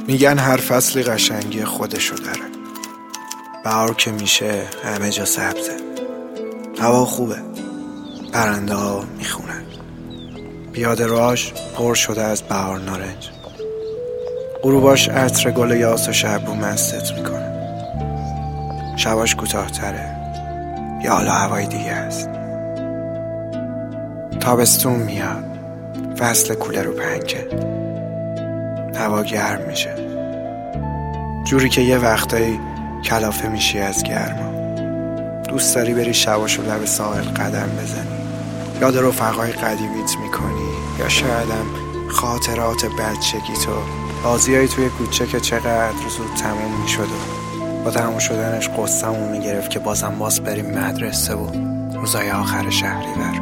میگن هر فصلی قشنگی خودشو داره. بهار که میشه همه جا سبزه، هوا خوبه، پرنده ها میخونن، پیاده راش پر شده از بهار نارنج، غروباش عطر گل یاس و شب رو مستت میکنه، شباش کوتاه‌تره یا حالا هوای دیگه است. تابستون میاد، فصل کوله رو پنکه، هوا گرم میشه، جوری که یه وقتایی کلافه میشی از گرما. دوست داری بری شباشو لب ساحل قدم بزنی، یاد رفقای قدیمیت میکنی، یا شایدم خاطرات بچگیتو، بازیایی توی کوچه که چقدر زود تموم میشد و با تموم شدنش قصه‌مون میگرفت که بازم بریم مدرسه و روزای آخر شهریور.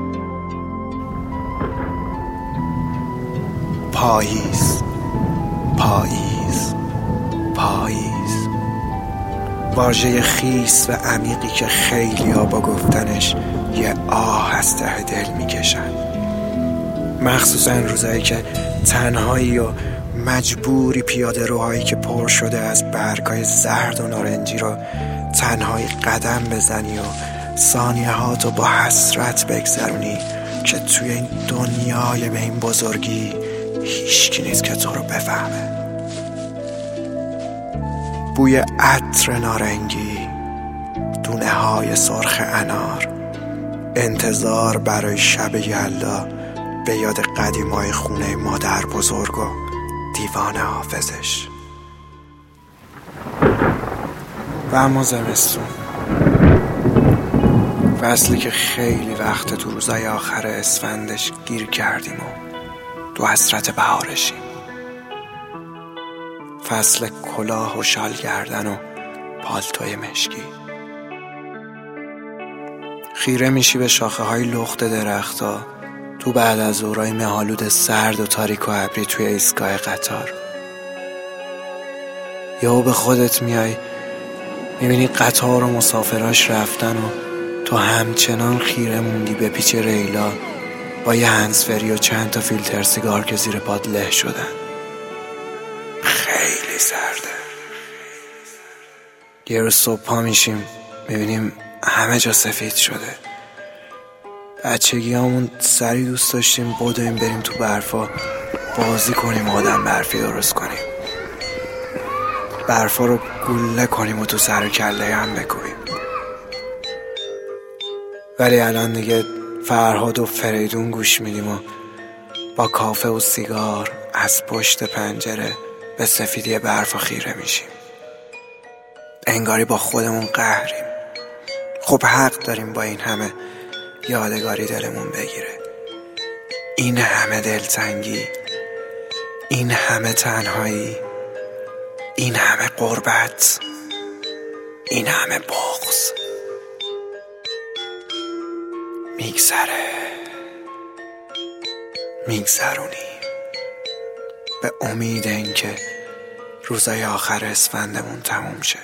پاییز، پاییز، پاییز، واژه خیس و عمیقی که خیلی ها با گفتنش یه آه از ته دل میکشن، مخصوصا روزایی که تنهایی و مجبوری پیاده روهایی که پر شده از برگای زرد و نارنجی رو تنهایی قدم بزنی و ثانیه هاتو با حسرت بگذرونی که توی این دنیای به این بزرگی هیچکی نیست که تو رو بفهمه. بوی عطر نارنگی، دونه های سرخ انار، انتظار برای شب یلدا به یاد قدیمای خونه مادر بزرگ و دیوان حافظش. و اما زمستون، فصلی که خیلی وقت تو روزای آخر اسفندش گیر کردیم و تو حسرت بهارشیم. فصل کلاه و شال گردن و پالتوی مشکی. خیره میشی به شاخه های لخت درختا تو بعد از ظهرای مه‌آلود سرد و تاریک و ابری توی ایستگاه قطار. یا به خودت میای میبینی قطار و مسافراش رفتن و تو همچنان خیره موندی به پیچ ریلا با یه هنسفری و چند تا فیلتر سیگار که زیر پات له شدن. خیلی سرده. یه روز صبح پا میشیم میبینیم همه جا سفید شده. بچگیامون سری دوست داشتیم بدویم بریم تو برفا بازی کنیم، آدم برفی درست کنیم، برفا رو گله کنیم و تو سر و کله هم بکوبیم. ولی الان دیگه فرهاد و فریدون گوش میدیم و با کافه و سیگار از پشت پنجره به سفیدی برفا خیره میشیم. انگاری با خودمون قهریم. خب حق داریم با این همه یادگاری دلمون بگیره، این همه دلتنگی، این همه تنهایی، این همه غربت، این همه بغض. میگذرونیم به امید اینکه روزای آخر اسفندمون تموم شه،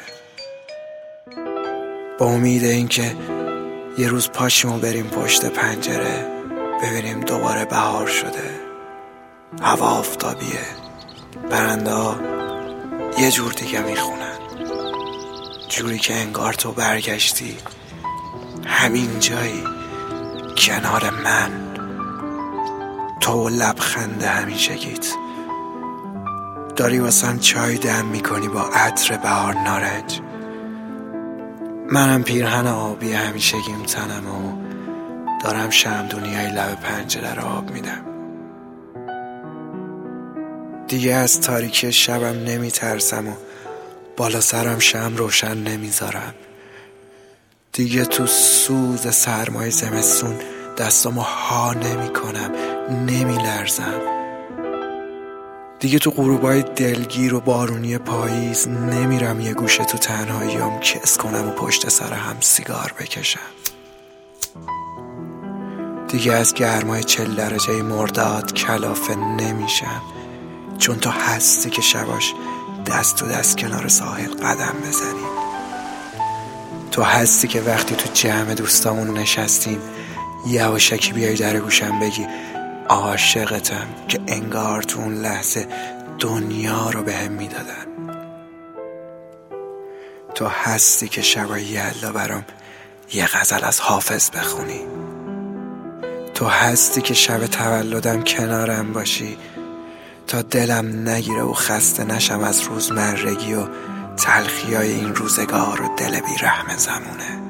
با امید اینکه یه روز پاشیم و بریم پشت پنجره ببینیم دوباره بهار شده، هوا آفتابیه، پرنده ها یه جور دیگه میخونن، جوری که انگار تو برگشتی همین جایی کنار من، تو لبخند همیشگیت، داری واسم چای دم میکنی با عطر بهار نارنج، منم پیرهن آبی همیشگیم تنم و دارم شمعدونیای لب پنجره رو آب میدم. دیگه از تاریکی شبم نمیترسم و بالا سرم شمع روشن نمیذارم. دیگه تو سوز سرمای زمستون دستامو ها نمی کنم، نمی لرزم. دیگه تو غروبای دلگیر و بارونی پاییز نمیرم یه گوشه تو تنهاییام کس کنم و پشت سر هم سیگار بکشم. دیگه از گرمای 40 درجه مرداد کلافه نمیشم، چون تو هستی که شباش دست تو دست کنار ساحل قدم بزنی. تو هستی که وقتی تو جمع دوستامون نشستیم یواشکی بیای در گوشم بگی عاشقتم، که انگار تو اون لحظه دنیا رو بهم میدادن. تو هستی که شبای یلدا برام یه غزل از حافظ بخونی. تو هستی که شب تولدم کنارم باشی تا دلم نگیره و خسته نشم از روزمرگی و تلخیای این روزگار و دل بی رحم زمونه.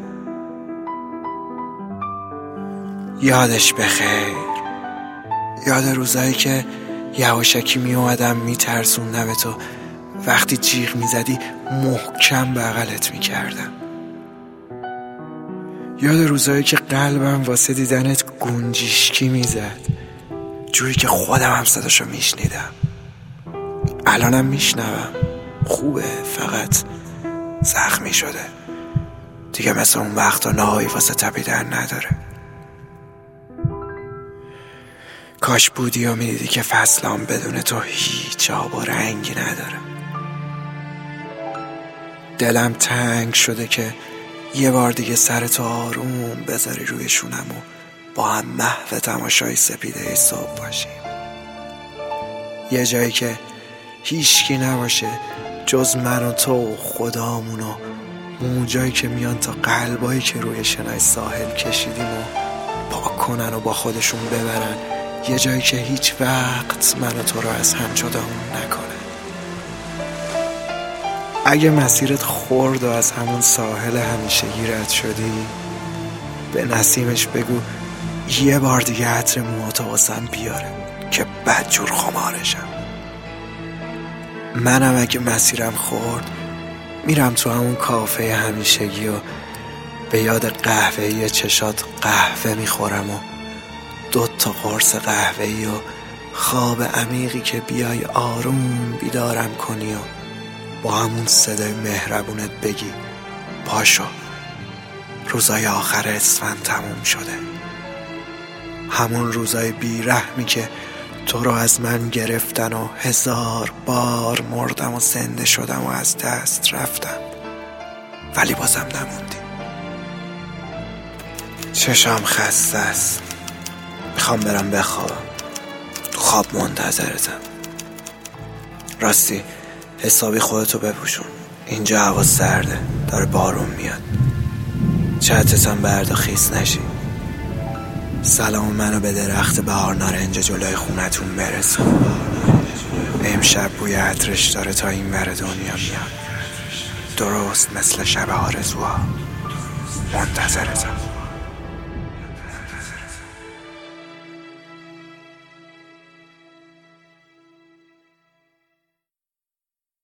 یادش بخیر، یاد روزایی که یواشکی می اومدم می ترسوندم تو، وقتی جیغ می زدی محکم بغلت می کردم. یاد روزایی که قلبم واسه دیدنت گنجیشکی می زد، جوری که خودم هم صداشو می شنیدم. الانم می شنوم، خوبه، فقط زخمی شده دیگه، مثل اون وقتا نهایی واسه تپیدن نداره. کاش بودی و میدیدی که فصلام بدون تو هیچ آب و رنگی نداره. دلم تنگ شده که یه بار دیگه سرتو آروم بذاری روی شونم و با هم محو تماشای سپیده صبح باشیم. یه جایی که هیچکی نباشه جز من و تو و خدامون و موجایی که میان تا قلبایی که روی شنای ساحل کشیدیم و پاک کنن و با خودشون ببرن. یه جایی که هیچ وقت من و تو رو از هم جدامون نکنه. اگه مسیرت خورد و از همون ساحل همیشگی رد شدی، به نسیمش بگو یه بار دیگه عطر موهاتو واسم بیاره که بدجور خمارشم. منم اگه مسیرم خورد میرم تو همون کافه همیشگی و به یاد قهوه‌ای چشات قهوه میخورم و 2 قرص قهوه‌ای و خواب عمیقی که بیای آروم بیدارم کنی و با همون صدای مهربونت بگی پاشو، روزای آخر اسفند تموم شده. همون روزای بیرحمی که تو رو از من گرفتن و 1000 بار مردم و زنده شدم و از دست رفتم، ولی بازم نموندی. چشام خسته است، میخوام برم بخوابم، تو خواب منتظرتم. راستی حسابی خودتو بپوشون، اینجا هوا سرده، داره بارون میاد، چترتم برد و خیس نشی. سلام منو به درخت بهار نارنج جلوی خونتون برسون. امشب بوی عطرش داره تا این ور دنیا میاد، درست مثل شب آرزوها. منتظرتم.